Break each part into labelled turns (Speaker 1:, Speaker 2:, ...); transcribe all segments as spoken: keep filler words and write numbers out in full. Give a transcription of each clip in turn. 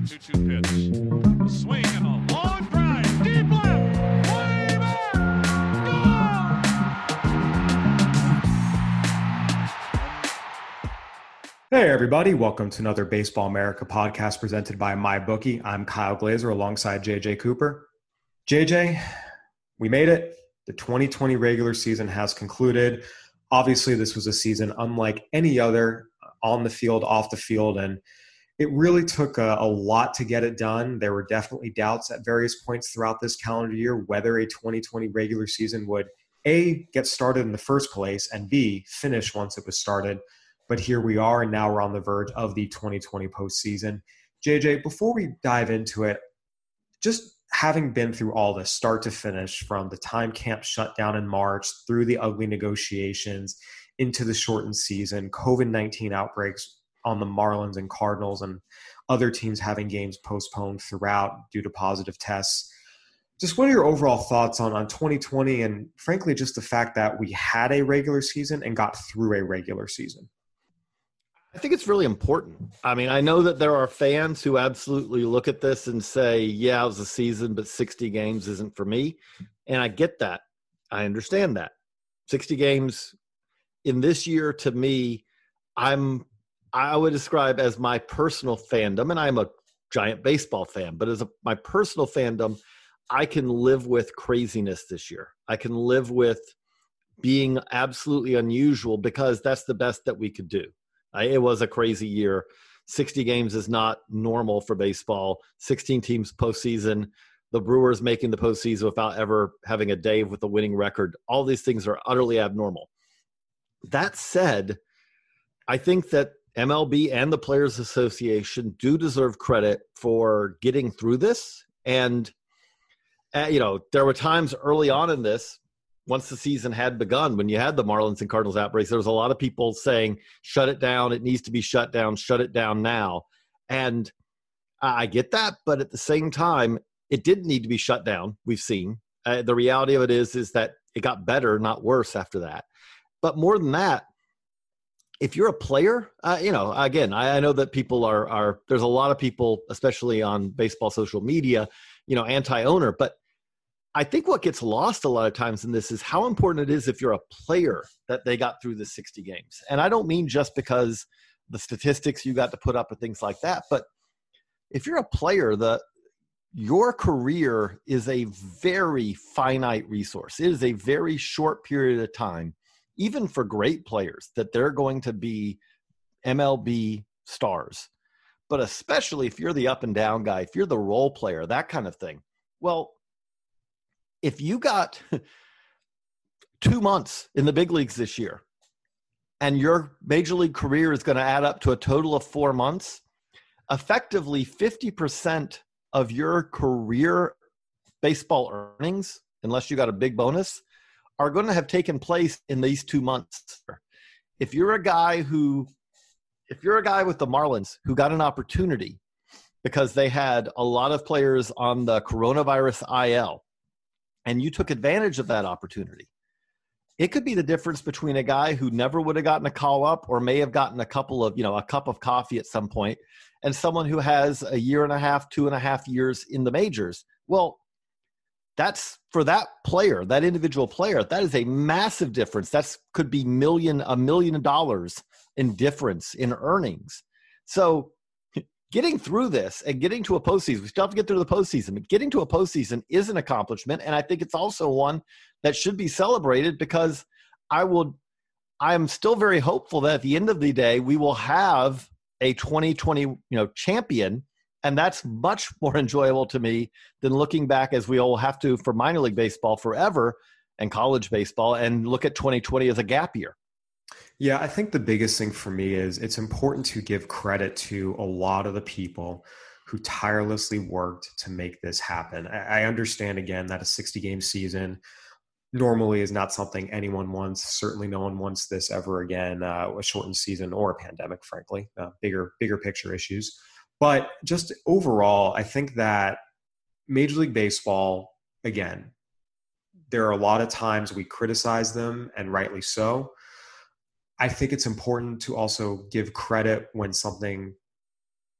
Speaker 1: two two pitch. A swing and a long drive. Deep left. Way back. Gone!
Speaker 2: Hey, everybody. Welcome to another Baseball America podcast presented by MyBookie. I'm Kyle Glazer alongside J J Cooper. J J, we made it. The twenty twenty regular season has concluded. Obviously, this was a season unlike any other on the field, off the field, and it really took a, a lot to get it done. There were definitely doubts at various points throughout this calendar year whether a twenty twenty regular season would, A, get started in the first place, and B, finish once it was started. But here we are, and now we're on the verge of the twenty twenty postseason. J J, before we dive into it, just having been through all this start to finish, from the time camp shut down in March, through the ugly negotiations, into the shortened season, covid nineteen outbreaks on the Marlins and Cardinals, and other teams having games postponed throughout due to positive tests. Just what are your overall thoughts on, on twenty twenty, and frankly, just the fact that we had a regular season and got through a regular season?
Speaker 3: I think it's really important. I mean, I know that there are fans who absolutely look at this and say, yeah, it was a season, but sixty games isn't for me. And I get that. I understand that. sixty games in this year, to me, I'm, I would describe as my personal fandom, and I'm a giant baseball fan, but as a, my personal fandom, I can live with craziness this year. I can live with being absolutely unusual because that's the best that we could do. I, it was a crazy year. sixty games is not normal for baseball. sixteen teams postseason. The Brewers making the postseason without ever having a day with a winning record. All these things are utterly abnormal. That said, I think that M L B and the Players Association do deserve credit for getting through this. And, uh, you know, there were times early on in this, once the season had begun, when you had the Marlins and Cardinals outbreaks, there was a lot of people saying, shut it down. It needs to be shut down. Shut it down now. And I get that. But at the same time, it didn't need to be shut down. We've seen uh, the reality of it is, is that it got better, not worse after that. But more than that, if you're a player, uh, you know, again, I, I know that people are, are, there's a lot of people, especially on baseball social media, you know, anti-owner, but I think what gets lost a lot of times in this is how important it is if you're a player that they got through the sixty games. And I don't mean just because the statistics you got to put up and things like that, but if you're a player, the your career is a very finite resource. It is a very short period of time, even for great players, that they're going to be M L B stars. But especially if you're the up and down guy, if you're the role player, that kind of thing. Well, if you got two months in the big leagues this year and your major league career is going to add up to a total of four months, effectively fifty percent of your career baseball earnings, unless you got a big bonus, are going to have taken place in these two months. If you're a guy who, if you're a guy with the Marlins who got an opportunity because they had a lot of players on the coronavirus I L, and you took advantage of that opportunity, it could be the difference between a guy who never would have gotten a call up or may have gotten a couple of, you know, a cup of coffee at some point, and someone who has a year and a half, two and a half years in the majors. Well, that's for that player, that individual player, that is a massive difference. That's could be million, a million dollars in difference in earnings. So getting through this and getting to a postseason, we still have to get through the postseason, but getting to a postseason is an accomplishment. And I think it's also one that should be celebrated because I would, I'm still very hopeful that at the end of the day, we will have a twenty twenty, you know, champion. And that's much more enjoyable to me than looking back, as we all have to for minor league baseball forever and college baseball, and look at twenty twenty as a gap year.
Speaker 2: Yeah, I think the biggest thing for me is it's important to give credit to a lot of the people who tirelessly worked to make this happen. I understand, again, that a sixty-game season normally is not something anyone wants. Certainly no one wants this ever again, uh, a shortened season or a pandemic, frankly, uh, bigger, bigger picture issues. But just overall, I think that Major League Baseball, again, there are a lot of times we criticize them, and rightly so. I think it's important to also give credit when something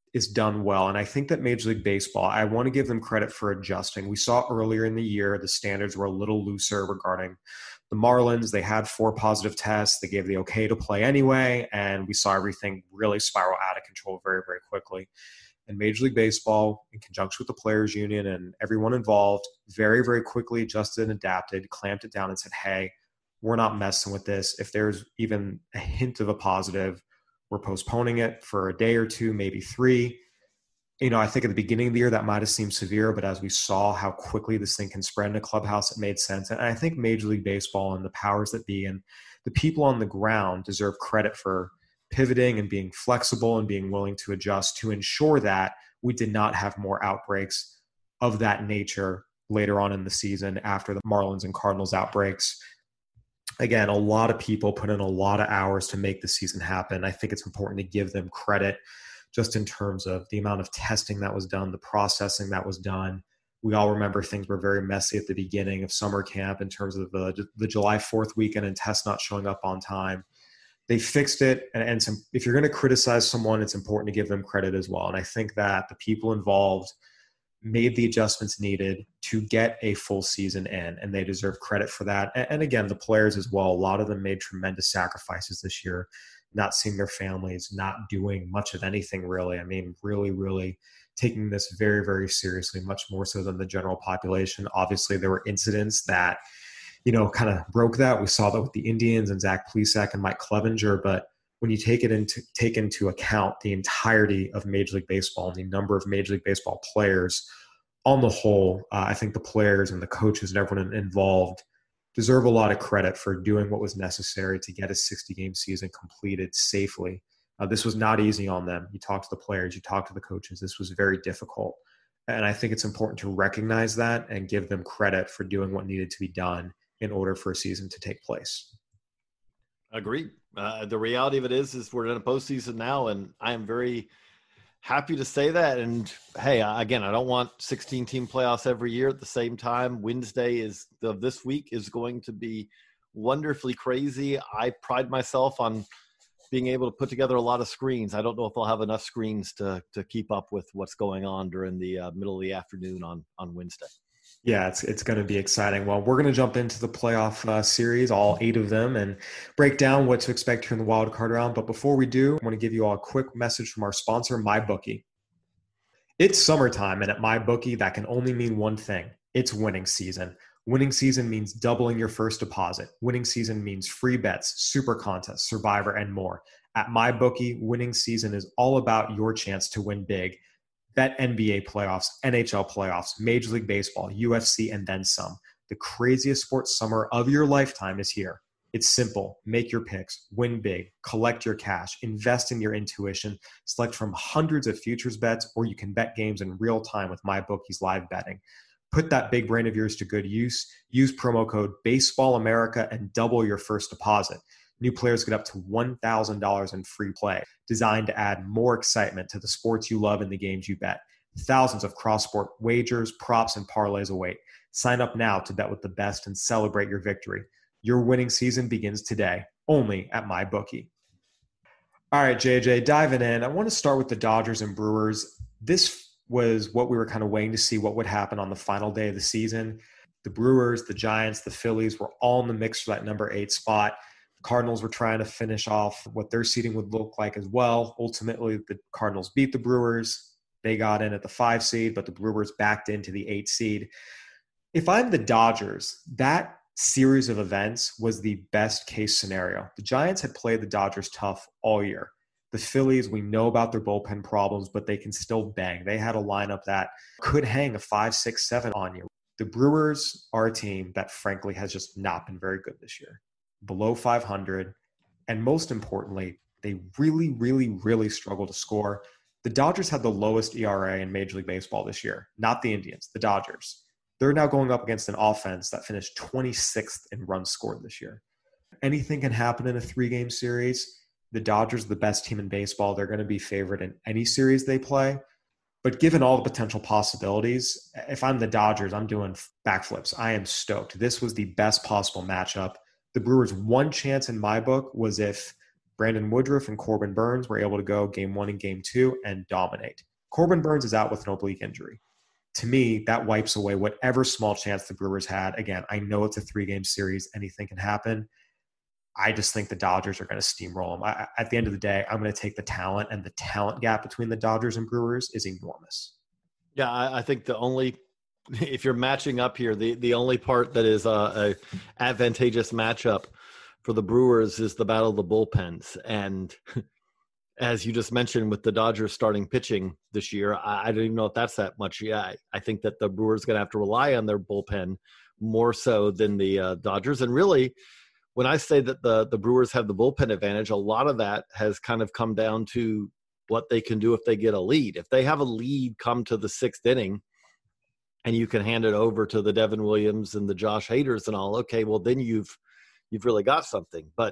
Speaker 2: is done well. And I think that Major League Baseball, I want to give them credit for adjusting. We saw earlier in the year, the standards were a little looser regarding the Marlins. They had four positive tests. They gave the okay to play anyway. And we saw everything really spiral out of control very, very quickly. And Major League Baseball, in conjunction with the Players Union and everyone involved, very, very quickly adjusted and adapted, clamped it down and said, hey, we're not messing with this. If there's even a hint of a positive, we're postponing it for a day or two, maybe three. You know, I think at the beginning of the year that might have seemed severe, but as we saw how quickly this thing can spread in a clubhouse, it made sense. And I think Major League Baseball and the powers that be and the people on the ground deserve credit for pivoting and being flexible and being willing to adjust to ensure that we did not have more outbreaks of that nature later on in the season after the Marlins and Cardinals outbreaks. Again, a lot of people put in a lot of hours to make the season happen. I think it's important to give them credit just in terms of the amount of testing that was done, the processing that was done. We all remember things were very messy at the beginning of summer camp in terms of the, the July fourth weekend and tests not showing up on time. They fixed it. And, and some, if you're going to criticize someone, it's important to give them credit as well. And I think that the people involved made the adjustments needed to get a full season in, and they deserve credit for that. And, and again, the players as well, a lot of them made tremendous sacrifices this year, not seeing their families, not doing much of anything really. I mean, really, really taking this very, very seriously, much more so than the general population. Obviously, there were incidents that, you know, kind of broke that. We saw that with the Indians and Zach Plesac and Mike Clevenger, but when you take it into take into account the entirety of Major League Baseball and the number of Major League Baseball players on the whole, uh, I think the players and the coaches and everyone involved deserve a lot of credit for doing what was necessary to get a sixty-game season completed safely. Uh, this was not easy on them. You talk to the players, you talk to the coaches. This was very difficult. And I think it's important to recognize that and give them credit for doing what needed to be done in order for a season to take place.
Speaker 3: Agreed. Uh, the reality of it is, is we're in a postseason now, and I am very happy to say that. And hey, again, I don't want sixteen team playoffs every year. At the same time, Wednesday is of this week is going to be wonderfully crazy. I pride myself on being able to put together a lot of screens. I don't know if I'll have enough screens to to keep up with what's going on during the uh, middle of the afternoon on on Wednesday.
Speaker 2: Yeah, it's it's going to be exciting. Well, we're going to jump into the playoff uh, series, all eight of them, and break down what to expect here in the wild card round. But before we do, I want to give you all a quick message from our sponsor, MyBookie. It's summertime, and at MyBookie, that can only mean one thing. It's winning season. Winning season means doubling your first deposit. Winning season means free bets, super contests, Survivor, and more. At MyBookie, winning season is all about your chance to win big. Bet N B A playoffs, N H L playoffs, Major League Baseball, U F C, and then some. The craziest sports summer of your lifetime is here. It's simple. Make your picks, win big, collect your cash, invest in your intuition, select from hundreds of futures bets, or you can bet games in real time with MyBookie's live betting. Put that big brain of yours to good use. Use promo code BaseballAmerica and double your first deposit. New players get up to one thousand dollars in free play, designed to add more excitement to the sports you love and the games you bet. Thousands of cross-sport wagers, props, and parlays await. Sign up now to bet with the best and celebrate your victory. Your winning season begins today, only at MyBookie. All right, J J, diving in. I want to start with the Dodgers and Brewers. This was what we were kind of waiting to see what would happen on the final day of the season. The Brewers, the Giants, the Phillies were all in the mix for that number eight spot. Cardinals were trying to finish off what their seeding would look like as well. Ultimately, the Cardinals beat the Brewers. They got in at the five seed, but the Brewers backed into the eight seed. If I'm the Dodgers, that series of events was the best case scenario. The Giants had played the Dodgers tough all year. The Phillies, we know about their bullpen problems, but they can still bang. They had a lineup that could hang a five, six, seven on you. The Brewers are a team that, frankly, has just not been very good this year. Below five hundred, and most importantly, they really, really, really struggle to score. The Dodgers had the lowest E R A in Major League Baseball this year, not the Indians, the Dodgers. They're now going up against an offense that finished twenty-sixth in runs scored this year. Anything can happen in a three-game series. The Dodgers are the best team in baseball. They're going to be favored in any series they play. But given all the potential possibilities, if I'm the Dodgers, I'm doing backflips. I am stoked. This was the best possible matchup. The Brewers' one chance in my book was if Brandon Woodruff and Corbin Burns were able to go game one and game two and dominate. Corbin Burns is out with an oblique injury. To me, that wipes away whatever small chance the Brewers had. Again, I know it's a three-game series. Anything can happen. I just think the Dodgers are going to steamroll them. I, at the end of the day, I'm going to take the talent, and the talent gap between the Dodgers and Brewers is enormous.
Speaker 3: Yeah, I, I think the only – if you're matching up here, the, the only part that is a, a advantageous matchup for the Brewers is the battle of the bullpens. And as you just mentioned, with the Dodgers starting pitching this year, I, I don't even know if that's that much. Yeah, I, I think that the Brewers going to have to rely on their bullpen more so than the uh, Dodgers. And really, when I say that the, the Brewers have the bullpen advantage, a lot of that has kind of come down to what they can do if they get a lead. If they have a lead come to the sixth inning and you can hand it over to the Devin Williams and the Josh Haders and all, okay, well, then you've you've really got something. But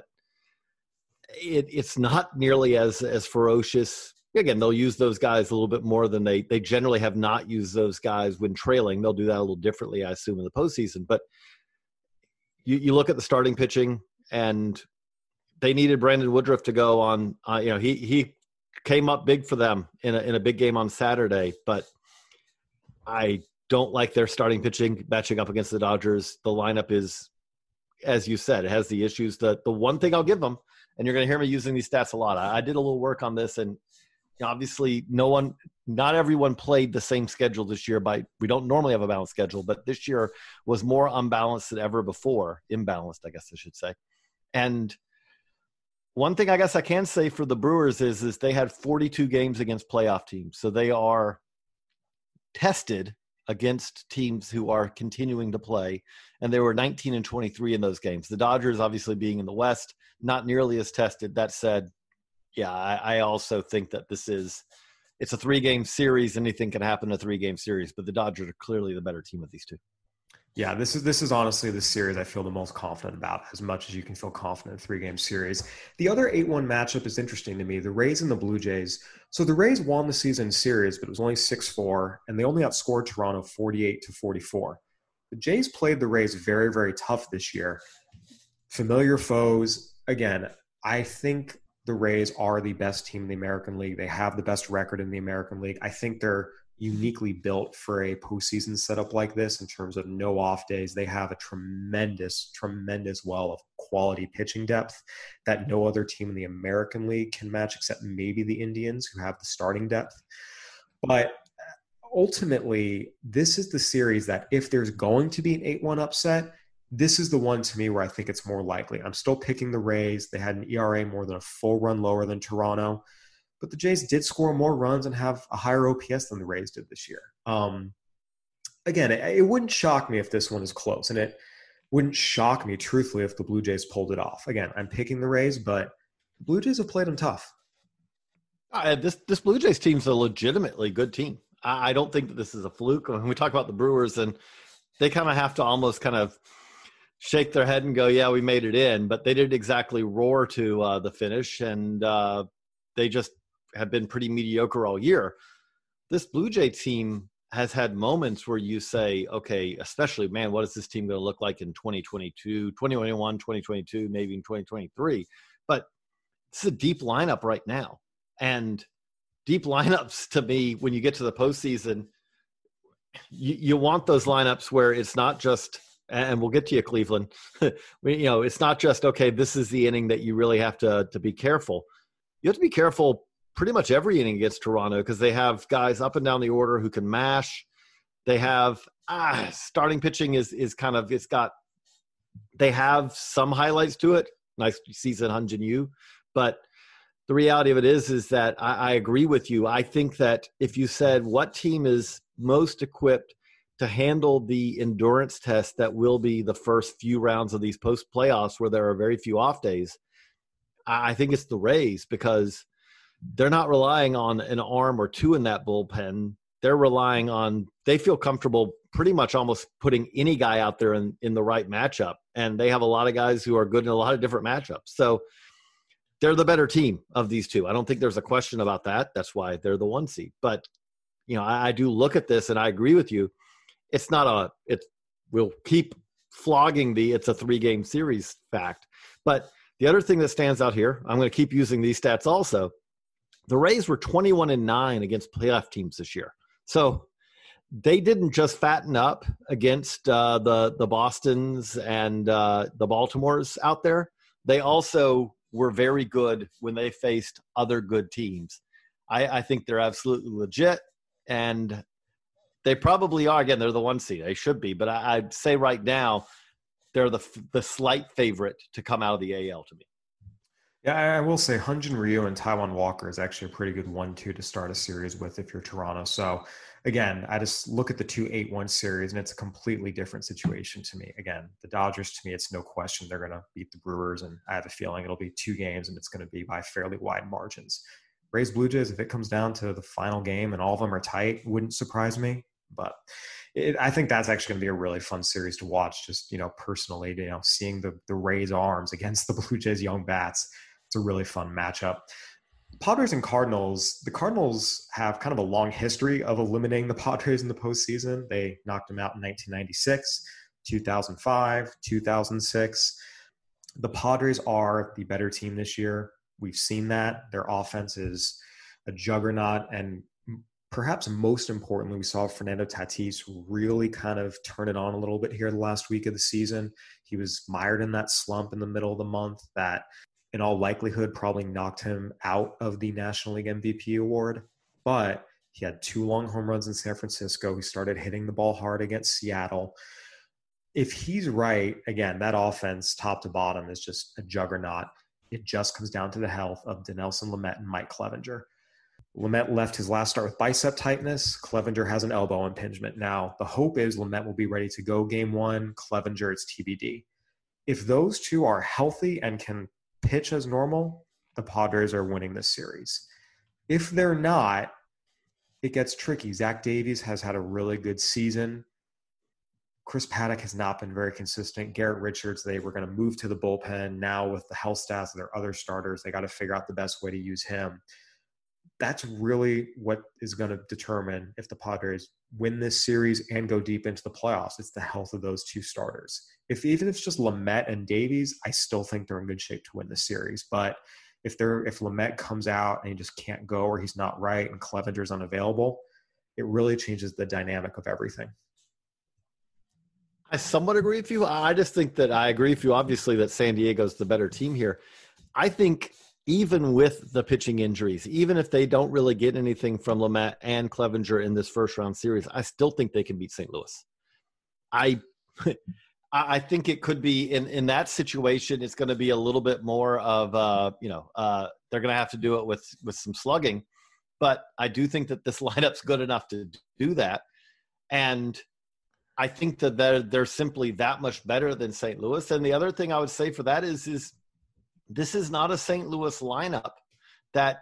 Speaker 3: it, it's not nearly as as ferocious. Again, they'll use those guys a little bit more than they they generally have not used those guys when trailing. They'll do that a little differently, I assume, in the postseason. But you, you look at the starting pitching, and they needed Brandon Woodruff to go on. Uh, you know, he he came up big for them in a in a big game on Saturday. But I don't like their starting pitching matching up against the Dodgers. The lineup is, as you said, it has the issues. The the one thing I'll give them, and you're going to hear me using these stats a lot. I, I did a little work on this, and you know, obviously, no one, not everyone played the same schedule this year. By we don't normally have a balanced schedule, but this year was more unbalanced than ever before. Imbalanced, I guess I should say. And one thing I guess I can say for the Brewers is, is they had forty-two games against playoff teams, so they are tested against teams who are continuing to play, and they were nineteen and twenty-three in those games. The Dodgers, obviously being in the West, not nearly as tested. That said, yeah, I, I also think that this is it's a three-game series. Anything can happen in a three-game series, but the Dodgers are clearly the better team of these two.
Speaker 2: Yeah, this is this is honestly the series I feel the most confident about, as much as you can feel confident in a three-game series. The other eight one matchup is interesting to me, the Rays and the Blue Jays. So the Rays won the season series, but it was only six four, and they only outscored Toronto forty-eight to forty-four. The Jays played the Rays very, very tough this year. Familiar foes. Again, I think the Rays are the best team in the American League. They have the best record in the American League. I think they're uniquely built for a postseason setup like this in terms of no off days. They have a tremendous, tremendous well of quality pitching depth that no other team in the American League can match, except maybe the Indians, who have the starting depth. But ultimately, this is the series that if there's going to be an eight one upset, this is the one to me where I think it's more likely. I'm still picking the Rays. They had an E R A more than a full run lower than Toronto. But the Jays did score more runs and have a higher O P S than the Rays did this year. Um, again, it, it wouldn't shock me if this one is close, and it wouldn't shock me, truthfully, if the Blue Jays pulled it off. Again, I'm picking the Rays, but the Blue Jays have played them tough.
Speaker 3: Uh, this this Blue Jays team's a legitimately good team. I, I don't think that this is a fluke. When we talk about the Brewers, and they kind of have to almost kind of shake their head and go, yeah, we made it in. But they didn't exactly roar to uh, the finish, and uh, they just have been pretty mediocre all year. This Blue Jay team has had moments where you say, okay, especially, man, what is this team going to look like in twenty twenty-two, twenty twenty-one, twenty twenty-two, maybe in twenty twenty-three? But it's a deep lineup right now. And deep lineups, to me, when you get to the postseason, you, you want those lineups where it's not just, and we'll get to you, Cleveland, you know, it's not just, okay, this is the inning that you really have to, to be careful. You have to be careful pretty much every inning against Toronto, because they have guys up and down the order who can mash. They have ah, starting pitching is is kind of it's got they have some highlights to it. Nice season, Hyun-Jin Ryu, but the reality of it is is that I, I agree with you. I think that if you said what team is most equipped to handle the endurance test that will be the first few rounds of these post playoffs, where there are very few off days, I, I think it's the Rays, because they're not relying on an arm or two in that bullpen. They're relying on, they feel comfortable pretty much almost putting any guy out there in, in the right matchup. And they have a lot of guys who are good in a lot of different matchups. So they're the better team of these two. I don't think there's a question about that. That's why they're the one seed. But, you know, I, I do look at this and I agree with you. It's not a, it's, we'll keep flogging the, it's a three game series fact, but The other thing that stands out here, I'm going to keep using these stats also. The Rays were twenty-one and nine against playoff teams this year. So they didn't just fatten up against uh, the, the Bostons and uh, the Baltimores out there. They also were very good when they faced other good teams. I, I think they're absolutely legit, and they probably are. Again, they're the one seed. They should be. But I, I'd say right now they're the the slight favorite to come out of the A L to me.
Speaker 2: Yeah, I will say Hyun-Jin Ryu and Taijuan Walker is actually a pretty good one two to start a series with if you're Toronto. So, again, I just look at the two eight one series, and it's a completely different situation to me. Again, the Dodgers, to me, it's no question they're going to beat the Brewers, and I have a feeling it'll be two games, and it's going to be by fairly wide margins. Rays Blue Jays, if it comes down to the final game and all of them are tight, wouldn't surprise me. But it, I think that's actually going to be a really fun series to watch, just, you know, personally, you know, seeing the, the Rays arms against the Blue Jays young bats. It's a really fun matchup. Padres and Cardinals, the Cardinals have kind of a long history of eliminating the Padres in the postseason. They knocked them out in nineteen ninety-six, two thousand five, two thousand six. The Padres are the better team this year. We've seen that. Their offense is a juggernaut, and perhaps most importantly, we saw Fernando Tatis really kind of turn it on a little bit here the last week of the season. He was mired in that slump in the middle of the month that in all likelihood probably knocked him out of the National League M V P award. But he had two long home runs in San Francisco. He started hitting the ball hard against Seattle. If he's right, again, that offense top to bottom is just a juggernaut. It just comes down to the health of Dinelson Lamet and Mike Clevinger. Lamet left his last start with bicep tightness. Clevinger has an elbow impingement. Now, the hope is Lamet will be ready to go game one. Clevinger, it's T B D. If those two are healthy and can pitch as normal, the Padres are winning this series. If they're not, it gets tricky. Zach Davies has had a really good season. Chris Paddock has not been very consistent. Garrett Richards, they were going to move to the bullpen. Now with the health stats of their other starters, they got to figure out the best way to use him. That's really what is going to determine if the Padres win this series and go deep into the playoffs. It's the health of those two starters. If even if it's just Lamet and Davies, I still think they're in good shape to win the series. But if they're if Lamet comes out and he just can't go or he's not right and Clevenger's unavailable, it really changes the dynamic of everything.
Speaker 3: I somewhat agree with you. I just think that I agree with you, obviously, that San Diego's the better team here. I think even with the pitching injuries, even if they don't really get anything from Lamet and Clevinger in this first round series, I still think they can beat Saint Louis. I I think it could be in, in that situation, it's going to be a little bit more of, uh, you know, uh, they're going to have to do it with, with some slugging. But I do think that this lineup's good enough to do that. And I think that they're, they're simply that much better than Saint Louis. And the other thing I would say for that is, is this is not a Saint Louis lineup that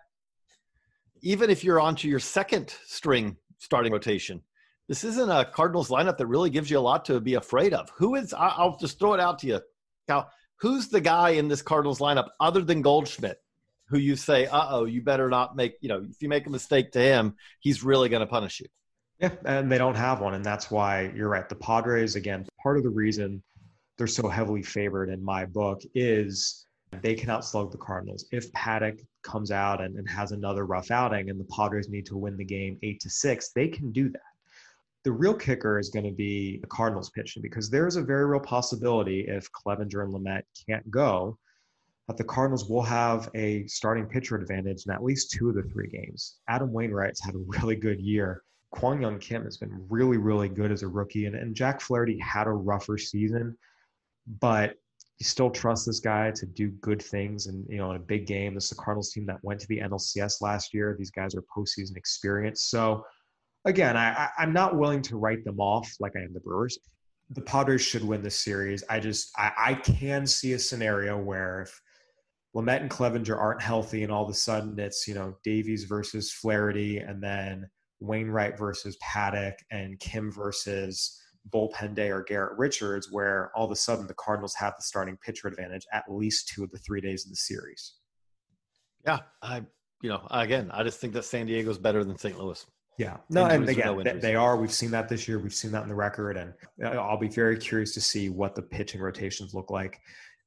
Speaker 3: even if you're onto your second string starting rotation, this isn't a Cardinals lineup that really gives you a lot to be afraid of. Who is, I'll just throw it out to you, Cal. Who's the guy in this Cardinals lineup other than Goldschmidt who you say, uh-oh, you better not make, you know, if you make a mistake to him, he's really going to punish you?
Speaker 2: Yeah, and they don't have one, and that's why you're right. The Padres, again, part of the reason they're so heavily favored in my book is they can outslug the Cardinals. If Paddock comes out and, and has another rough outing and the Padres need to win the game eight to six, they can do that. The real kicker is going to be the Cardinals pitching, because there's a very real possibility if Clevinger and Lamet can't go, that the Cardinals will have a starting pitcher advantage in at least two of the three games. Adam Wainwright's had a really good year. Kwang Young Kim has been really, really good as a rookie. And, and Jack Flaherty had a rougher season, but you still trust this guy to do good things. And, you know, in a big game, this is the Cardinals team that went to the N L C S last year. These guys are postseason experience. So, again, I, I, I'm not willing to write them off like I am the Brewers. The Padres should win this series. I just I, I can see a scenario where if Lamet and Clevinger aren't healthy and all of a sudden it's, you know, Davies versus Flaherty and then Wainwright versus Paddock and Kim versus bullpen day or Garrett Richards, where all of a sudden the Cardinals have the starting pitcher advantage at least two of the three days of the series.
Speaker 3: Yeah, I, you know, again, I just think that San Diego's better than Saint Louis.
Speaker 2: Yeah, no, and again,
Speaker 3: no
Speaker 2: they, they are. We've seen that this year. We've seen that in the record, and I'll be very curious to see what the pitching rotations look like.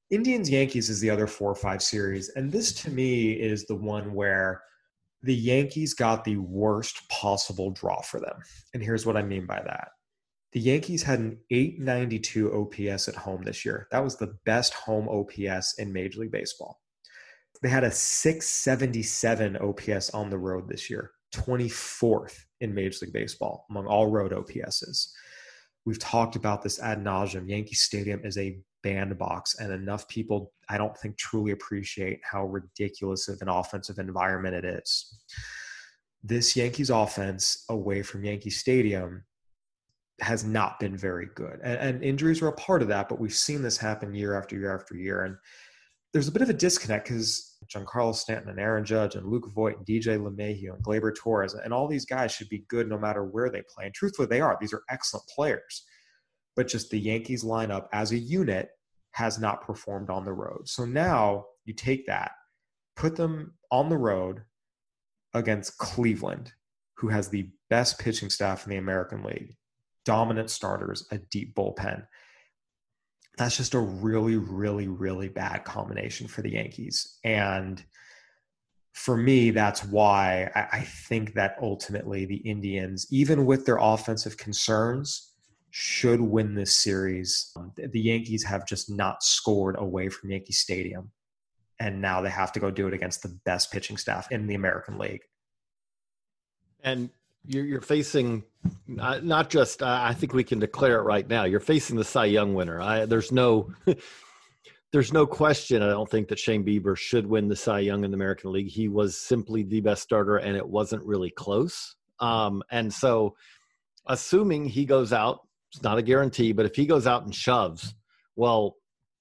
Speaker 2: Indians Yankees is the other four or five series. And this to me is the one where the Yankees got the worst possible draw for them. And here's what I mean by that. The Yankees had an eight ninety-two O P S at home this year. That was the best home O P S in Major League Baseball. They had a six seventy-seven O P S on the road this year, twenty-fourth in Major League Baseball among all road O P Ss. We've talked about this ad nauseum. Yankee Stadium is a bandbox, and enough people, I don't think, truly appreciate how ridiculous of an offensive environment it is. This Yankees offense away from Yankee Stadium has not been very good. And, and injuries are a part of that, but we've seen this happen year after year after year. And there's a bit of a disconnect because Giancarlo Stanton and Aaron Judge and Luke Voit and D J LeMahieu and Gleyber Torres and all these guys should be good no matter where they play. And truthfully, they are. These are excellent players. But just the Yankees lineup as a unit has not performed on the road. So now you take that, put them on the road against Cleveland, who has the best pitching staff in the American League, dominant starters, a deep bullpen. That's just a really, really, really bad combination for the Yankees. And for me, that's why I, I think that ultimately the Indians, even with their offensive concerns, should win this series. The Yankees have just not scored away from Yankee Stadium. And now they have to go do it against the best pitching staff in the American League.
Speaker 3: And you're, you're facing not, not just, uh, I think we can declare it right now. You're facing the Cy Young winner. I, there's no, there's no question. I don't think that Shane Bieber should win the Cy Young in the American League. He was simply the best starter, and it wasn't really close. Um, and so, assuming he goes out, it's not a guarantee, but if he goes out and shoves, well,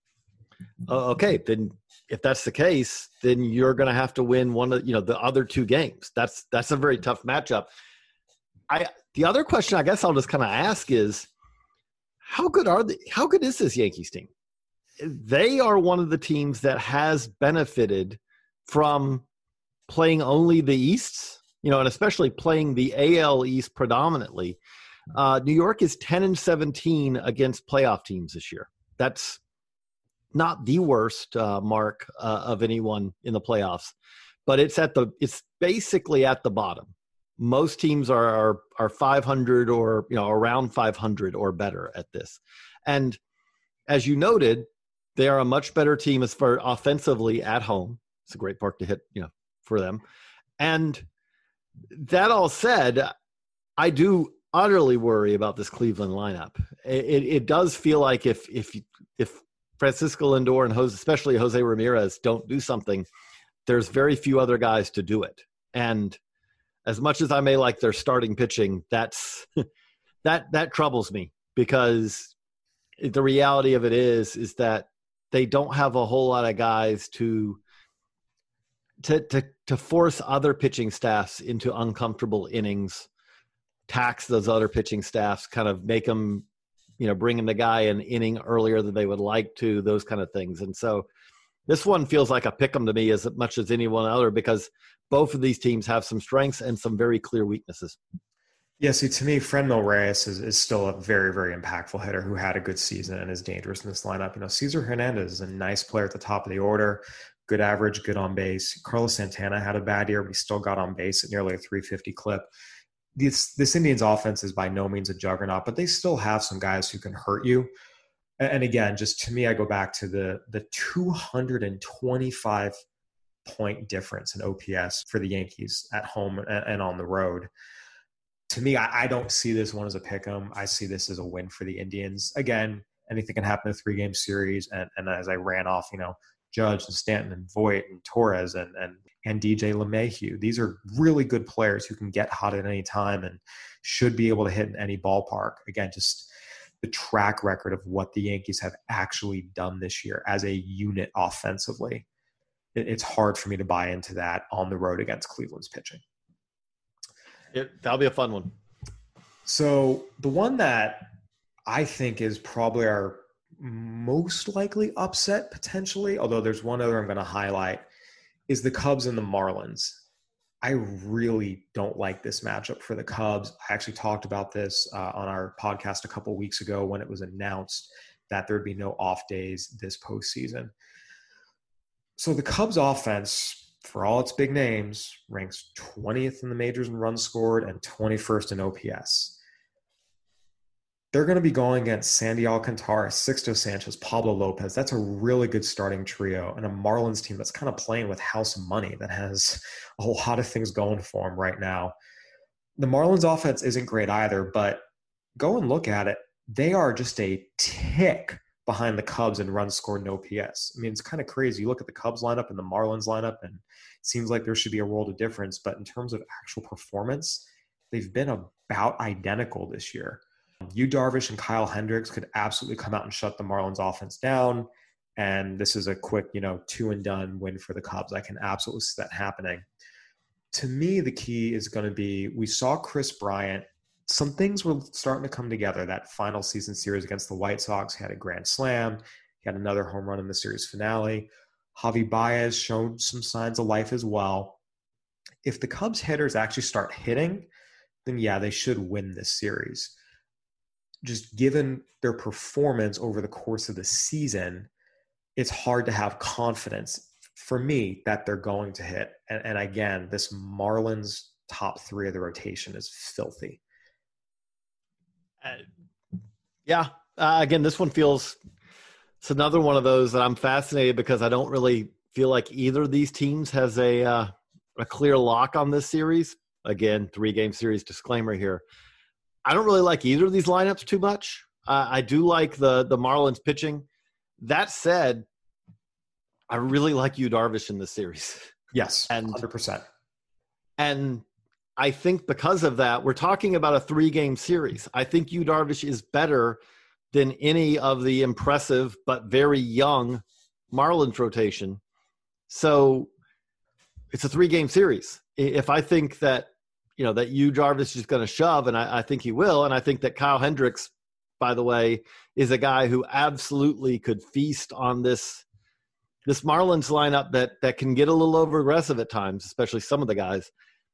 Speaker 3: uh, okay, then if that's the case, then you're going to have to win one of, you know, the other two games. That's, that's a very tough matchup. I, the other question I guess I'll just kind of ask is, how good are the, how good is this Yankees team? They are one of the teams that has benefited from playing only the Easts, you know, and especially playing the A L East predominantly. Uh, New York is ten and seventeen against playoff teams this year. That's not the worst uh, mark uh, of anyone in the playoffs, but it's at the it's basically at the bottom. Most teams are are, are five hundred or you know around five hundred or better at this, and as you noted, they are a much better team as far offensively at home. It's a great park to hit, you know, for them. And that all said, I do utterly worry about this Cleveland lineup. It, it, it does feel like if if if Francisco Lindor and Jose, especially Jose Ramirez, don't do something, there's very few other guys to do it. And as much as I may like their starting pitching, that's that that troubles me, because the reality of it is is that they don't have a whole lot of guys to to to to force other pitching staffs into uncomfortable innings, tax those other pitching staffs, kind of make them, you know, bringing the guy an inning earlier than they would like to, those kind of things. And so this one feels like a pick 'em to me as much as anyone other, because both of these teams have some strengths and some very clear weaknesses.
Speaker 2: Yeah, see, to me, Franmil Reyes is, is still a very, very impactful hitter who had a good season and is dangerous in this lineup. You know, Cesar Hernandez is a nice player at the top of the order, good average, good on base. Carlos Santana had a bad year, but he still got on base at nearly a three fifty clip. This, this Indians offense is by no means a juggernaut, but they still have some guys who can hurt you. And, and again, just to me, I go back to the the two hundred twenty-five point difference in O P S for the Yankees at home and, and on the road. To me, I, I don't see this one as a pick 'em. I see this as a win for the Indians. Again, anything can happen in a three-game series. And, and as I ran off, you know, Judge and Stanton and Voit and Torres and and and D J LeMahieu. These are really good players who can get hot at any time and should be able to hit in any ballpark. Again, just the track record of what the Yankees have actually done this year as a unit offensively. It, it's hard for me to buy into that on the road against Cleveland's pitching.
Speaker 3: It, that'll be a fun one.
Speaker 2: So the one that I think is probably our most likely upset potentially, although there's one other I'm going to highlight, is the Cubs and the Marlins. I really don't like this matchup for the Cubs. I actually talked about this uh, on our podcast a couple weeks ago when it was announced. that there'd be no off days this postseason. So the Cubs offense, for all its big names, ranks twentieth in the majors in runs scored and twenty-first in O P S. They're going to be going against Sandy Alcantara, Sixto Sanchez, Pablo Lopez. That's a really good starting trio, and a Marlins team that's kind of playing with house money that has a lot of things going for them right now. The Marlins offense isn't great either, but go and look at it. They are just a tick behind the Cubs in runs scored and O P S. I mean, it's kind of crazy. You look at the Cubs lineup and the Marlins lineup, and it seems like there should be a world of difference. But in terms of actual performance, they've been about identical this year. Yu Darvish and Kyle Hendricks could absolutely come out and shut the Marlins offense down. And this is a quick, you know, two and done win for the Cubs. I can absolutely see that happening. To me, the key is going to be, we saw Kris Bryant. Some things were starting to come together. That final season series against the White Sox, he had a grand slam. He had another home run in the series finale. Javi Baez showed some signs of life as well. If the Cubs hitters actually start hitting, then yeah, they should win this series. Just given their performance over the course of the season, it's hard to have confidence for me that they're going to hit. And, and again, this Marlins top three of the rotation is filthy.
Speaker 3: Uh, yeah. Uh, again, this one feels, it's another one of those that I'm fascinated because I don't really feel like either of these teams has a, uh, a clear lock on this series. Again, three game series disclaimer here. I don't really like either of these lineups too much. Uh, I do like the the Marlins pitching. That said, I really like Yu Darvish in this series.
Speaker 2: Yes,
Speaker 3: and,
Speaker 2: one hundred percent.
Speaker 3: And I think because of that, we're talking about a three-game series. I think Yu Darvish is better than any of the impressive but very young Marlins rotation. So it's a three-game series. If I think that you know, that Yu Darvish is going to shove, and I, I think he will. And I think that Kyle Hendricks, by the way, is a guy who absolutely could feast on this this Marlins lineup that that can get a little over aggressive at times, especially some of the guys.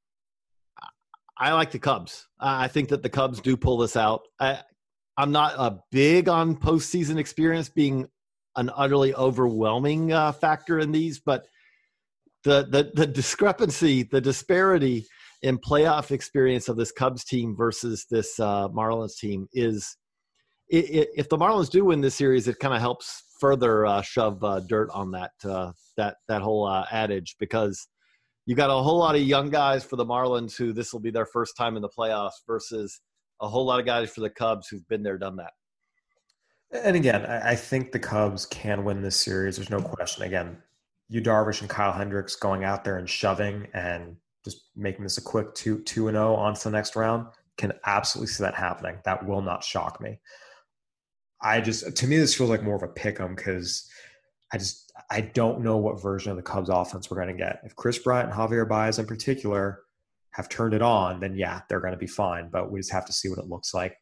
Speaker 3: I like the Cubs. I think that the Cubs do pull this out. I, I'm not a big on postseason experience being an utterly overwhelming uh, factor in these, but the the the discrepancy, the disparity in playoff experience of this Cubs team versus this uh, Marlins team is, it, it, if the Marlins do win this series, it kind of helps further uh, shove uh, dirt on that uh, that that whole uh, adage, because you got a whole lot of young guys for the Marlins who this will be their first time in the playoffs versus a whole lot of guys for the Cubs who've been there, done that.
Speaker 2: And again, I think the Cubs can win this series. There's no question. Again, Yu Darvish and Kyle Hendricks going out there and shoving and just making this a quick two two and zero on to the next round, can absolutely see that happening. That will not shock me. I just, to me, this feels like more of a pick 'em because I just I don't know what version of the Cubs offense we're going to get. If Kris Bryant and Javier Baez in particular have turned it on, then yeah, they're going to be fine. But we just have to see what it looks like.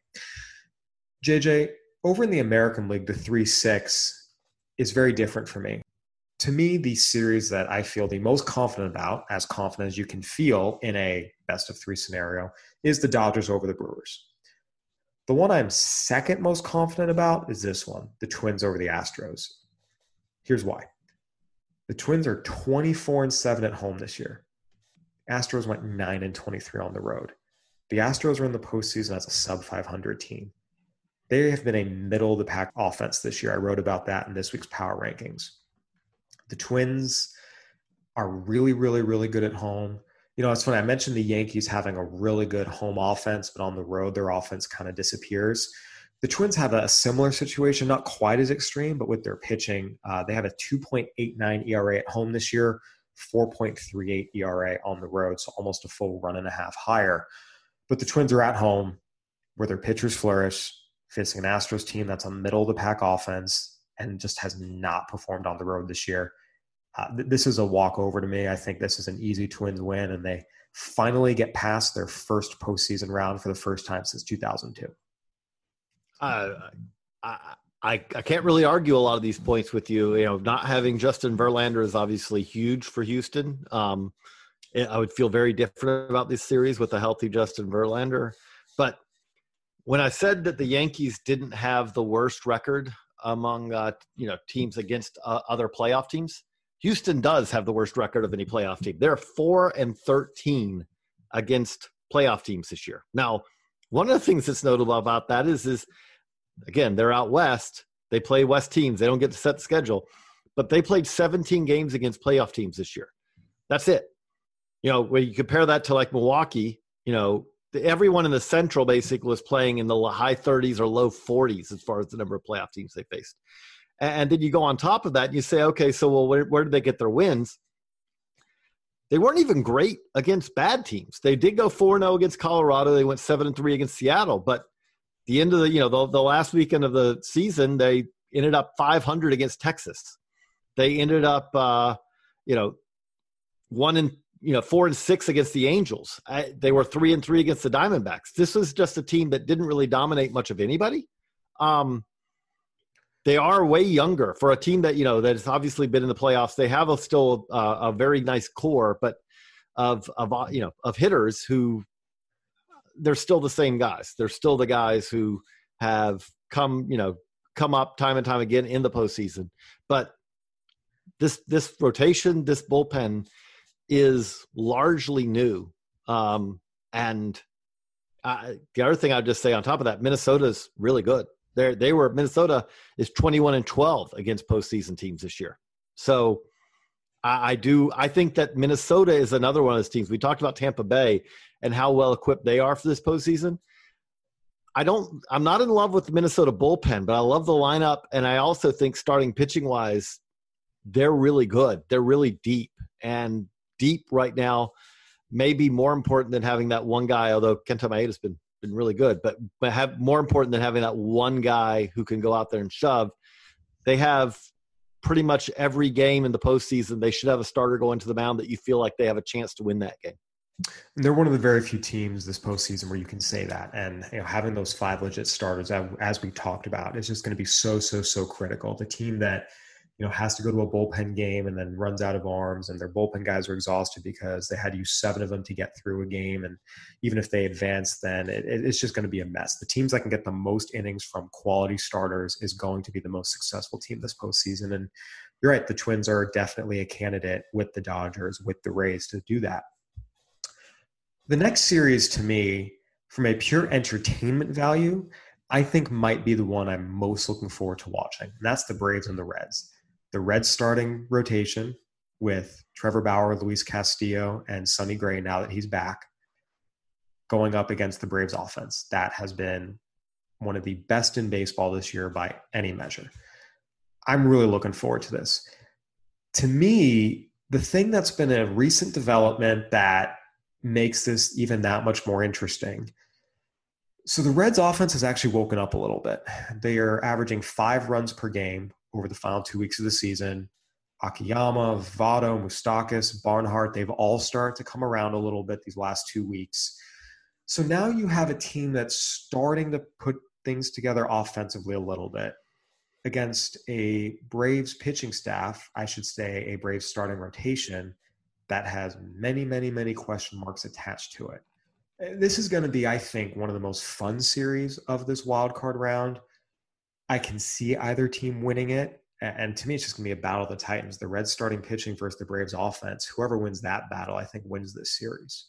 Speaker 2: J J, over in the American League, the three six is very different for me. To me, the series that I feel the most confident about, as confident as you can feel in a best of three scenario, is the Dodgers over the Brewers. The one I'm second most confident about is this one, the Twins over the Astros. Here's why. The Twins are twenty-four and seven at home this year. Astros went nine and twenty-three on the road. The Astros are in the postseason as a sub five hundred team. They have been a middle-of-the-pack offense this year. I wrote about that in this week's Power Rankings. The Twins are really, really, really good at home. You know, it's funny. I mentioned the Yankees having a really good home offense, but on the road, their offense kind of disappears. The Twins have a similar situation, not quite as extreme, but with their pitching. Uh, they have a two point eight nine E R A at home this year, four point three eight E R A on the road, so almost a full run and a half higher. But the Twins are at home where their pitchers flourish, facing an Astros team that's a middle-of-the-pack offense and just has not performed on the road this year. Uh, th- this is a walkover to me. I think this is an easy Twins win, and they finally get past their first postseason round for the first time since two thousand two.
Speaker 3: Uh, I, I I can't really argue a lot of these points with you. You know, not having Justin Verlander is obviously huge for Houston. Um, I would feel very different about this series with a healthy Justin Verlander. But when I said that the Yankees didn't have the worst record among uh, you know teams against uh, other playoff teams. Houston does have the worst record of any playoff team. They're four and thirteen against playoff teams this year. Now, one of the things that's notable about that is, is again, they're out west. They play West teams. They don't get to set the schedule, but they played seventeen games against playoff teams this year. That's it. You know, when you compare that to like Milwaukee, you know, everyone in the Central basically was playing in the high thirties or low forties as far as the number of playoff teams they faced. And then you go on top of that and you say, okay, so well, where, where did they get their wins? They weren't even great against bad teams. They did go four and oh against Colorado. They went seven and three against Seattle. But the end of the, you know, the, the last weekend of the season, they ended up five hundred against Texas. They ended up, uh, you know, one and, you know, four and six against the Angels. I, they were three and three against the Diamondbacks. This was just a team that didn't really dominate much of anybody. Um, They are way younger for a team that, you know, that has obviously been in the playoffs. They have a still uh, a very nice core, but of, of, you know, of hitters who they're still the same guys. They're still the guys who have come, you know, come up time and time again in the postseason. But this, this rotation, this bullpen is largely new. Um, and uh, the other thing I'd just say on top of that, Minnesota's really good. They they were Minnesota is twenty-one and twelve against postseason teams this year. So I, I do I think that Minnesota is another one of those teams. We talked about Tampa Bay and how well equipped they are for this postseason. I don't I'm not in love with the Minnesota bullpen, but I love the lineup, and I also think starting pitching wise, they're really good. They're really deep, and deep right now may be more important than having that one guy. Although Kenta Maeda's been. been really good, but, but have more important than having that one guy who can go out there and shove. They have pretty much every game in the postseason. They should have a starter going to the mound that you feel like they have a chance to win that game.
Speaker 2: And they're one of the very few teams this postseason where you can say that. And you know, having those five legit starters, as we talked about, is just going to be so, so, so critical. The team that, you know, has to go to a bullpen game and then runs out of arms, and their bullpen guys are exhausted because they had to use seven of them to get through a game. And even if they advance, then it, it's just going to be a mess. The teams that can get the most innings from quality starters is going to be the most successful team this postseason. And you're right, the Twins are definitely a candidate with the Dodgers, with the Rays to do that. The next series to me, from a pure entertainment value, I think might be the one I'm most looking forward to watching. And that's the Braves and the Reds. The Reds starting rotation with Trevor Bauer, Luis Castillo, and Sonny Gray, now that he's back, going up against the Braves offense. That has been one of the best in baseball this year by any measure. I'm really looking forward to this. To me, the thing that's been a recent development that makes this even that much more interesting. So the Reds offense has actually woken up a little bit. They are averaging five runs per game over the final two weeks of the season. Akiyama, Votto, Moustakas, Barnhart, they've all started to come around a little bit these last two weeks. So now you have a team that's starting to put things together offensively a little bit against a Braves pitching staff, I should say a Braves starting rotation that has many, many, many question marks attached to it. This is going to be, I think, one of the most fun series of this wild card round. I can see either team winning it. And to me, it's just going to be a battle of the Titans. The Reds starting pitching versus the Braves offense. Whoever wins that battle, I think, wins this series.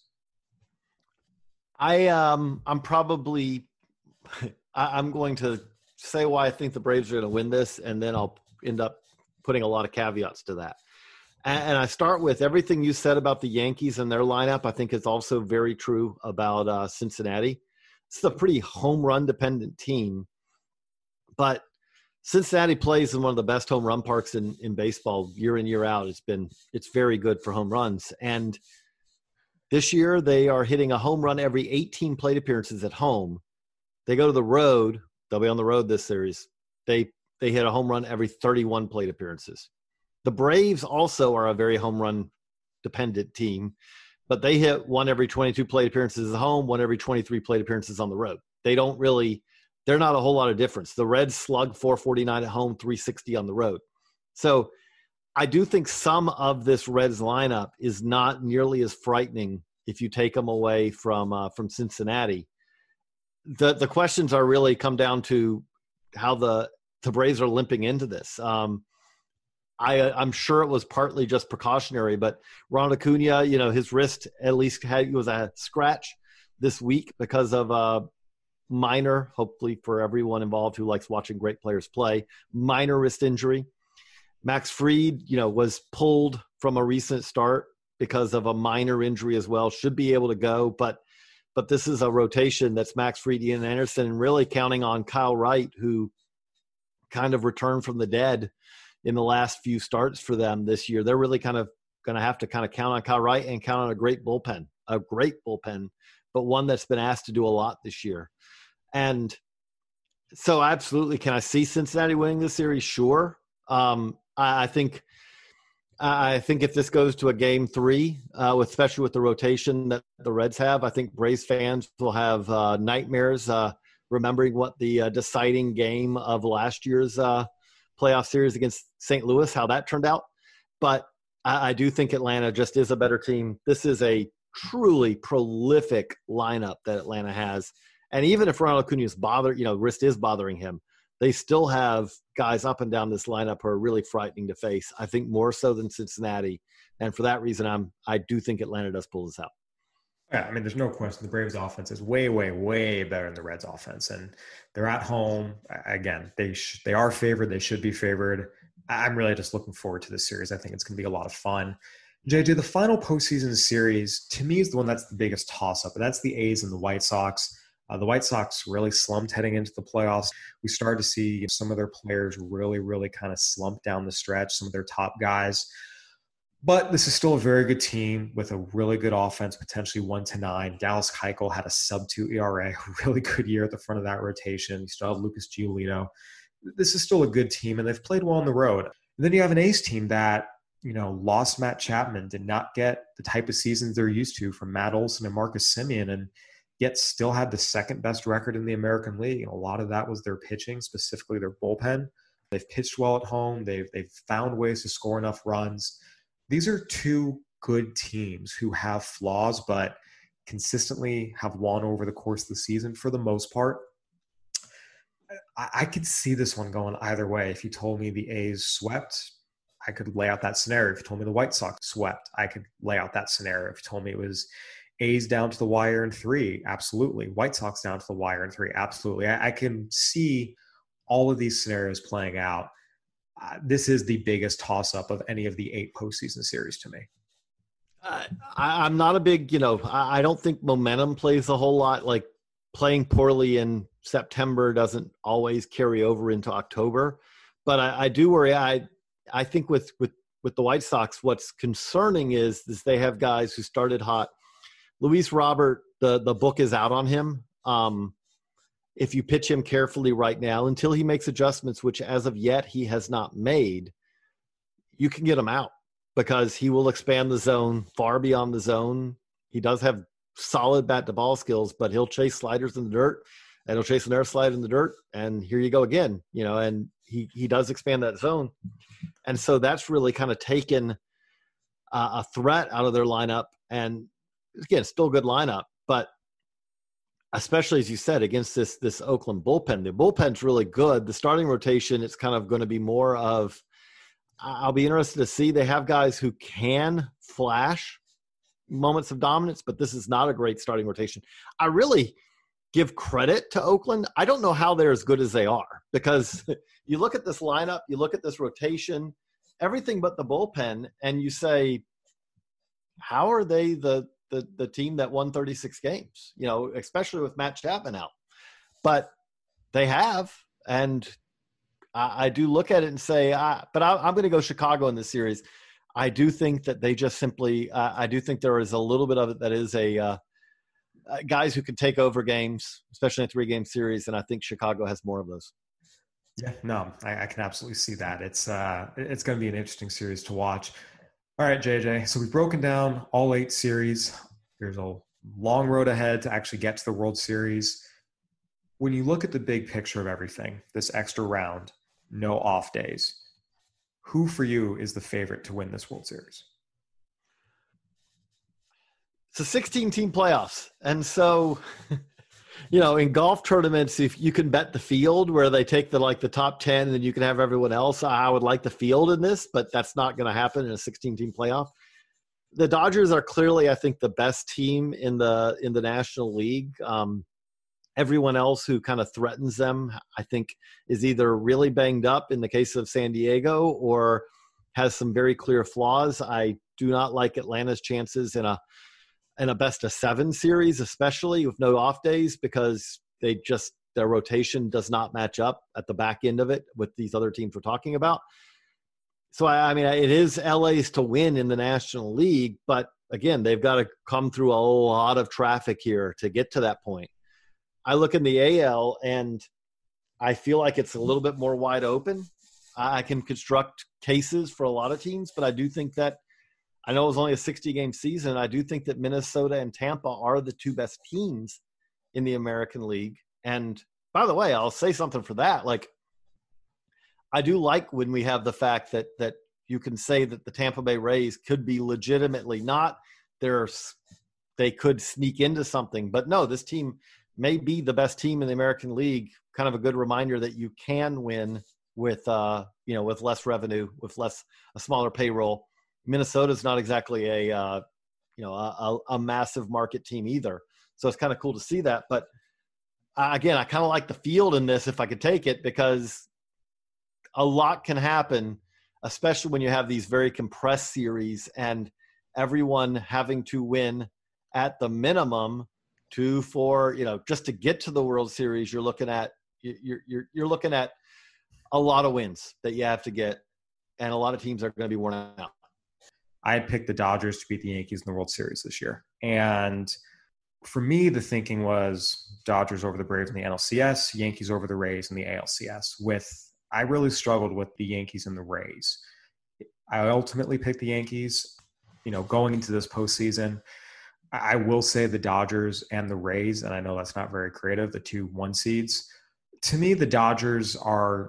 Speaker 3: I um I'm probably I, I'm going to say why I think the Braves are going to win this, and then I'll end up putting a lot of caveats to that. And, and I start with everything you said about the Yankees and their lineup. I think it's also very true about uh, Cincinnati. It's a pretty home run dependent team, but Cincinnati plays in one of the best home run parks in, in baseball year in, year out. It's been, it's very good for home runs. And this year they are hitting a home run every eighteen plate appearances at home. They go to the road. They'll be on the road this series. They, they hit a home run every thirty-one plate appearances. The Braves also are a very home run dependent team, but they hit one every twenty-two plate appearances at home, one every twenty-three plate appearances on the road. They don't really, they're not a whole lot of difference. The Reds slug four forty-nine at home, three sixty on the road. So I do think some of this Reds lineup is not nearly as frightening if you take them away from uh, from Cincinnati. The the questions are really come down to how the the Braves are limping into this. Um, I, I'm sure it was partly just precautionary, but Ronald Acuna, you know, his wrist at least had was a scratch this week because of a minor, hopefully for everyone involved who likes watching great players play, minor wrist injury. Max Fried, you know, was pulled from a recent start because of a minor injury as well. Should be able to go, but but this is a rotation that's Max Fried, Ian Anderson, and really counting on Kyle Wright, who kind of returned from the dead in the last few starts for them this year. They're really kind of going to have to kind of count on Kyle Wright and count on a great bullpen, a great bullpen, but one that's been asked to do a lot this year. And so absolutely, can I see Cincinnati winning this series? Sure. Um, I, I think I think if this goes to a game three, uh, with, especially with the rotation that the Reds have, I think Braves fans will have uh, nightmares uh, remembering what the uh, deciding game of last year's uh, playoff series against Saint Louis, how that turned out. But I, I do think Atlanta just is a better team. This is a truly prolific lineup that Atlanta has. And even if Ronald Acuna is bothered, you know, wrist is bothering him, they still have guys up and down this lineup who are really frightening to face. I think more so than Cincinnati. And for that reason, I'm, I do think Atlanta does pull this out.
Speaker 2: Yeah, I mean, there's no question the Braves offense is way, way, way better than the Reds offense. And they're at home. Again, they sh- they are favored. They should be favored. I'm really just looking forward to this series. I think it's going to be a lot of fun. J J, the final postseason series, to me, is the one that's the biggest toss-up, and that's the A's and the White Sox. Uh, the White Sox really slumped heading into the playoffs. We started to see some of their players really, really kind of slump down the stretch, some of their top guys. But this is still a very good team with a really good offense, potentially one to nine. Dallas Keuchel had a sub two E R A, a really good year at the front of that rotation. You still have Lucas Giolito. This is still a good team, and they've played well on the road. And then you have an A's team that, you know, lost Matt Chapman, did not get the type of seasons they're used to from Matt Olson and Marcus Semien, and yet still had the second best record in the American League. And a lot of that was their pitching, specifically their bullpen. They've pitched well at home. They've they've found ways to score enough runs. These are two good teams who have flaws, but consistently have won over the course of the season for the most part. I, I could see this one going either way. If you told me the A's swept, I could lay out that scenario. If you told me the White Sox swept, I could lay out that scenario. If you told me it was A's down to the wire in three, absolutely. White Sox down to the wire in three, absolutely. I, I can see all of these scenarios playing out. Uh, this is the biggest toss-up of any of the eight postseason series to me.
Speaker 3: Uh, I, I'm not a big, you know, I, I don't think momentum plays a whole lot. Like playing poorly in September doesn't always carry over into October. But I, I do worry. I I think with, with, with the White Sox, what's concerning is, is they have guys who started hot. Luis Robert, the, the book is out on him. Um, if you pitch him carefully right now, until he makes adjustments, which as of yet he has not made, you can get him out because he will expand the zone far beyond the zone. He does have solid bat to ball skills, but he'll chase sliders in the dirt and he'll chase another slide in the dirt. And here you go again, you know, and he, he does expand that zone. And so that's really kind of taken uh, a threat out of their lineup. And again, still a good lineup, but especially as you said, against this this Oakland bullpen. The bullpen's really good. The starting rotation, it's kind of going to be more of, I'll be interested to see. They have guys who can flash moments of dominance, but this is not a great starting rotation. I really give credit to Oakland. I don't know how they're as good as they are, because you look at this lineup, you look at this rotation, everything but the bullpen, and you say, how are they the The, the team that won thirty-six games, you know, especially with Matt Chapman out? But they have, and I, I do look at it and say, uh, but I, I'm going to go Chicago in this series. I do think that they just simply, uh, I do think there is a little bit of it that is a uh, uh, guys who can take over games, especially in a three-game series, and I think Chicago has more of those.
Speaker 2: Yeah, no, I, I can absolutely see that. It's uh, it's going to be an interesting series to watch. All right, J J. So we've broken down all eight series. There's a long road ahead to actually get to the World Series. When you look at the big picture of everything, this extra round, no off days, who for you is the favorite to win this World Series?
Speaker 3: It's a sixteen-team playoffs. And so You know, in golf tournaments, if you can bet the field where they take the like the top ten and then you can have everyone else, I would like the field in this, but that's not going to happen in a sixteen-team playoff. The Dodgers are clearly, I think, the best team in the in the National League. Um, everyone else who kind of threatens them, I think, is either really banged up in the case of San Diego or has some very clear flaws. I do not like Atlanta's chances in a in a best of seven series, especially with no off days, because they just their rotation does not match up at the back end of it with these other teams we're talking about. So, I, I mean, it is L A's to win in the National League, but again, they've got to come through a lot of traffic here to get to that point. I look in the A L and I feel like it's a little bit more wide open. I can construct cases for a lot of teams, but I do think that I know it was only a sixty-game season. I do think that Minnesota and Tampa are the two best teams in the American League. And by the way, I'll say something for that. Like, I do like when we have the fact that that you can say that the Tampa Bay Rays could be legitimately not there's they could sneak into something. But no, this team may be the best team in the American League. Kind of a good reminder that you can win with uh, you know, with less revenue, with less a smaller payroll. Minnesota's not exactly a, uh, you know, a, a massive market team either. So it's kind of cool to see that. But uh, again, I kind of like the field in this if I could take it, because a lot can happen, especially when you have these very compressed series and everyone having to win at the minimum two, four, you know, just to get to the World Series. You're looking at, you're, you're, you're looking at a lot of wins that you have to get. And a lot of teams are going to be worn out.
Speaker 2: I had picked the Dodgers to beat the Yankees in the World Series this year. And for me, the thinking was Dodgers over the Braves in the N L C S, Yankees over the Rays in the A L C S. With I really struggled with the Yankees and the Rays. I ultimately picked the Yankees. You know, going into this postseason, I will say the Dodgers and the Rays, and I know that's not very creative, the two one seeds. To me, the Dodgers are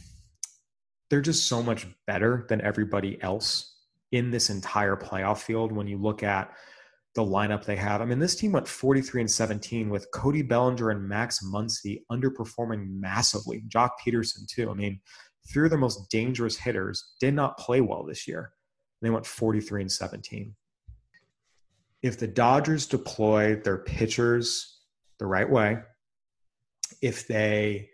Speaker 2: – they're just so much better than everybody else in this entire playoff field. When you look at the lineup they have, I mean, this team went forty-three and seventeen with Cody Bellinger and Max Muncy underperforming massively. Jock Peterson too. I mean, three of their most dangerous hitters did not play well this year. They went forty-three and seventeen. If the Dodgers deploy their pitchers the right way, if they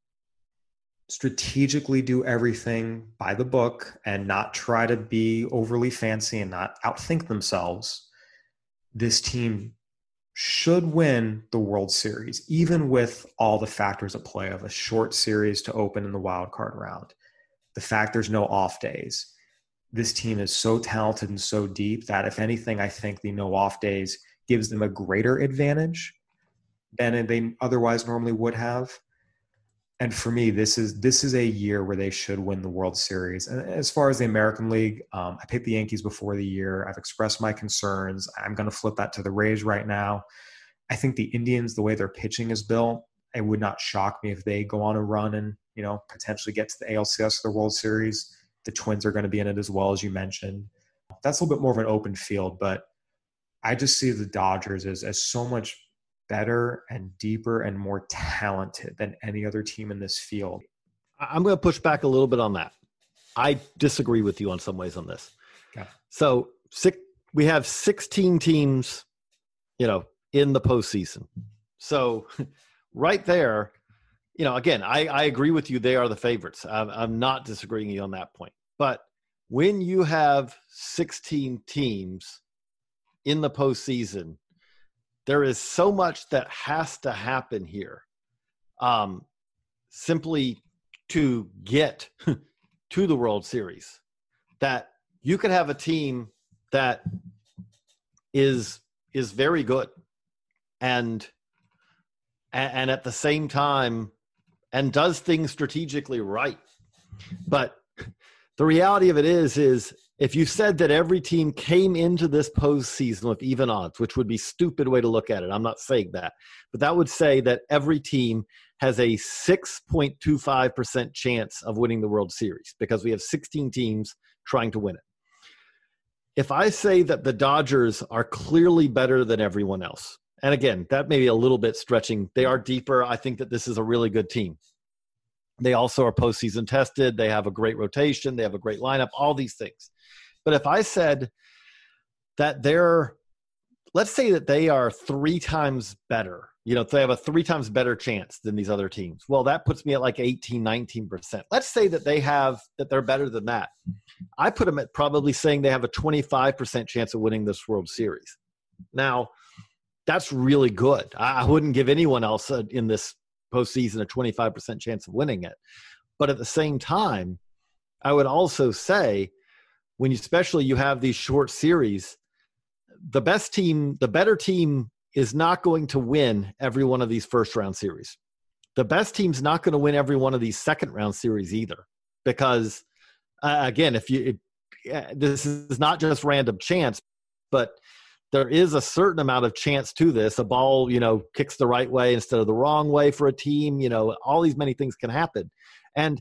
Speaker 2: strategically do everything by the book and not try to be overly fancy and not outthink themselves, this team should win the World Series, even with all the factors at play of a short series to open in the wild card round. The fact there's no off days. This team is so talented and so deep that, if anything, I think the no off days gives them a greater advantage than they otherwise normally would have. And for me, this is this is a year where they should win the World Series. And as far as the American League, um, I picked the Yankees before the year. I've expressed my concerns. I'm going to flip that to the Rays right now. I think the Indians, the way their pitching is built, it would not shock me if they go on a run and, you know, potentially get to the A L C S or the World Series. The Twins are going to be in it as well, as you mentioned. That's a little bit more of an open field, but I just see the Dodgers as, as so much better and deeper and more talented than any other team in this field.
Speaker 3: I'm going to push back a little bit on that. I disagree with you on some ways on this.
Speaker 2: Okay.
Speaker 3: So six, we have sixteen teams, you know, in the postseason. So right there, you know, again, I, I agree with you. They are the favorites. I'm, I'm not disagreeing with you on that point. But when you have sixteen teams in the postseason, there is so much that has to happen here um, simply to get to the World Series, that you could have a team that is is very good and and at the same time and does things strategically right. But the reality of it is, is if you said that every team came into this postseason with even odds, which would be a stupid way to look at it, I'm not saying that, but that would say that every team has a six point two five percent chance of winning the World Series because we have sixteen teams trying to win it. If I say that the Dodgers are clearly better than everyone else, And again, that may be a little bit stretching. They are deeper. I think that this is a really good team. They also are postseason tested. They have a great rotation. They have a great lineup, all these things. But if I said that they're, let's say that they are three times better, you know, if they have a three times better chance than these other teams, well, that puts me at like eighteen, nineteen percent. Let's say that they have, that they're better than that. I put them at probably saying they have a twenty-five percent chance of winning this World Series. Now, that's really good. I wouldn't give anyone else in this postseason a twenty-five percent chance of winning it. But at the same time, I would also say, when you, especially you have these short series, the best team, the better team is not going to win every one of these first round series. The best team's not going to win every one of these second round series either. Because uh, again, if you, it, this is not just random chance, but there is a certain amount of chance to this. A ball, you know, kicks the right way instead of the wrong way for a team. You know, all these many things can happen. And,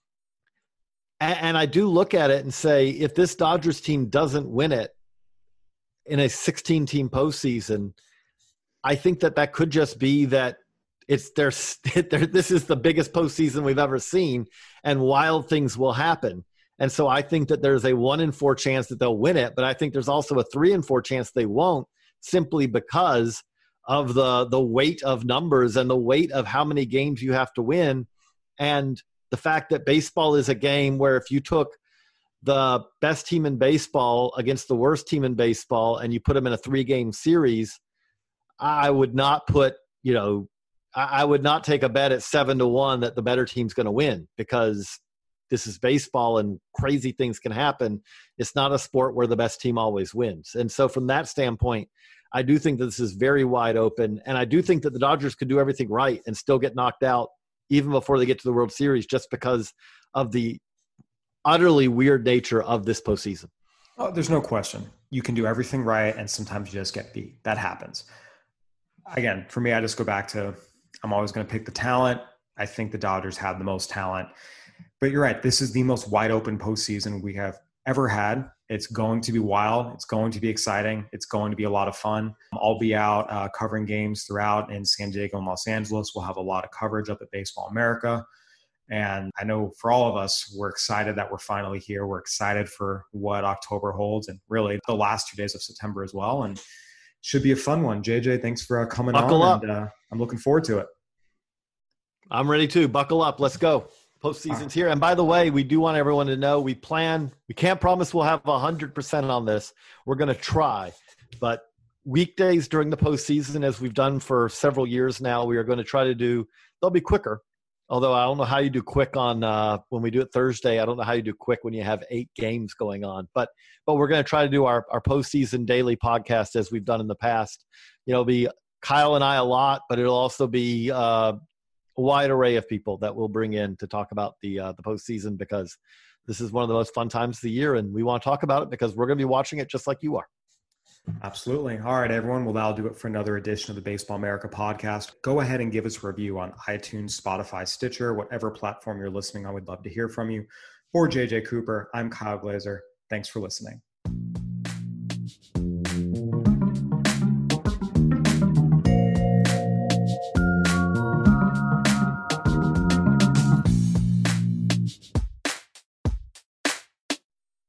Speaker 3: and I do look at it and say, if this Dodgers team doesn't win it in a sixteen team postseason, I think that that could just be that it's their, this is the biggest postseason we've ever seen, and wild things will happen. And so I think that there's a one in four chance that they'll win it, but I think there's also a three in four chance they won't, simply because of the the weight of numbers and the weight of how many games you have to win, and the fact that baseball is a game where if you took the best team in baseball against the worst team in baseball and you put them in a three-game series, I would not put, you know, I would not take a bet at seven to one that the better team's going to win, because this is baseball and crazy things can happen. It's not a sport where the best team always wins. And so from that standpoint, I do think that this is very wide open. And I do think that the Dodgers could do everything right and still get knocked out even before they get to the World Series, just because of the utterly weird nature of this postseason.
Speaker 2: Oh, there's no question. You can do everything right, and sometimes you just get beat. That happens. Again, for me, I just go back to, I'm always going to pick the talent. I think the Dodgers have the most talent. But you're right. This is the most wide open postseason we have ever had. It's going to be wild. It's going to be exciting. It's going to be a lot of fun. I'll be out uh, covering games throughout in San Diego and Los Angeles. We'll have a lot of coverage up at Baseball America. And I know for all of us, we're excited that we're finally here. We're excited for what October holds, and really the last two days of September as well. And should be a fun one. J J, thanks for uh, coming
Speaker 3: Buckle
Speaker 2: on.
Speaker 3: up.
Speaker 2: And, uh, I'm looking forward to it.
Speaker 3: I'm ready too. Buckle up. Let's go. Postseason's here. And by the way, we do want everyone to know we plan, we can't promise we'll have one hundred percent on this. We're going to try. But weekdays during the postseason, as we've done for several years now, we are going to try to do, they'll be quicker. Although I don't know how you do quick on uh, when we do it Thursday. I don't know how you do quick when you have eight games going on. But but we're going to try to do our, our postseason daily podcast as we've done in the past. You know, it'll be Kyle and I a lot, but it'll also be uh, a wide array of people that we'll bring in to talk about the uh, the postseason, because this is one of the most fun times of the year, and we want to talk about it because we're going to be watching it just like you are.
Speaker 2: Absolutely. All right, everyone. Well, that'll do it for another edition of the Baseball America podcast. Go ahead and give us a review on iTunes, Spotify, Stitcher, whatever platform you're listening on. We'd love to hear from you. For J J Cooper, I'm Kyle Glazer. Thanks for listening.